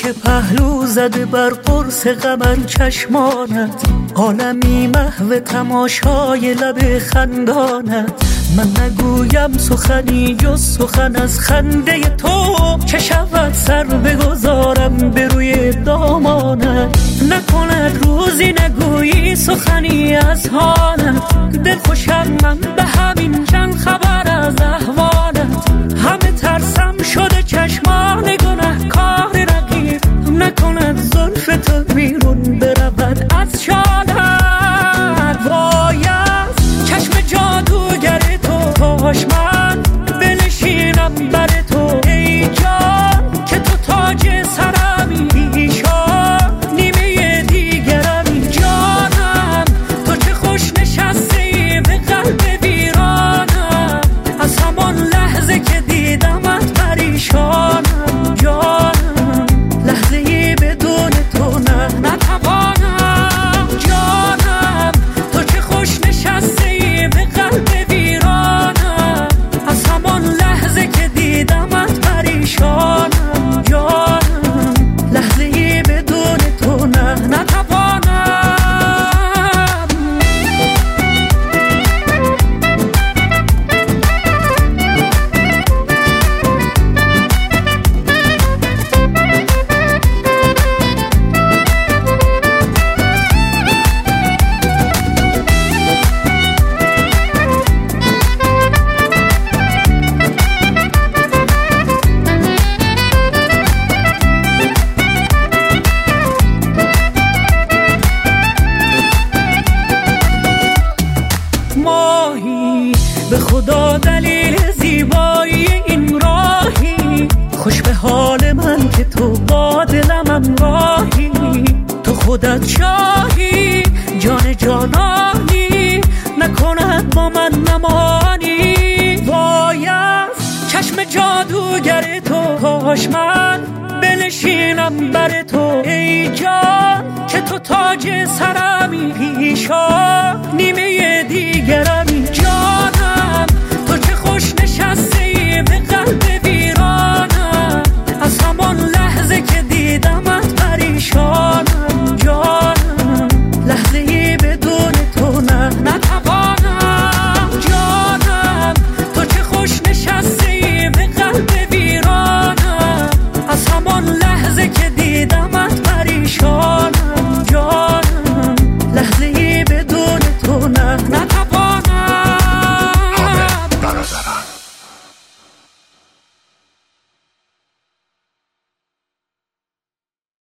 که پهلو زده بر قرص قمر چشمانت، عالمی محو تماشای لب خندانت. من نگویم سخنی جز سخن از خنده تو، چه شود سر بگذارم به روی دامانت. نکند روزی نگویی سخنی از حالت، دل خوشم من به همین چند خبر از احوالت. همه ترسم شده چشمان گناه کار رقیب، نکند زلف تو بیرون برود از شالت. وای از چشم جادوگر تو، کاش من بنشینم بر تو ای جان، که تو تاج سرمی ایشان نیمه دیگرمی. جانم تو چه خوش نشستی به قلب ویرانم، از همان لحظه که دیدمت پریشانم. جانم لحظه ای بدون تو نتوانم. جانم تو چه خوش نشستی به قلب ویرانم، از همان لحظه که دیدمت پریشانم. جانم لحظه ای بدون تو نتوانم. ماهی به خدا دلیل زیبایی این راهی، خوش به حال من که تو با دلم راهی. تو خودت شاهی جان جانانی، نکند با من نمانی. وای از چشم جادوگر تو، کاش من بنشینم بر تو ای جان، که تو تاج سرمی پیشان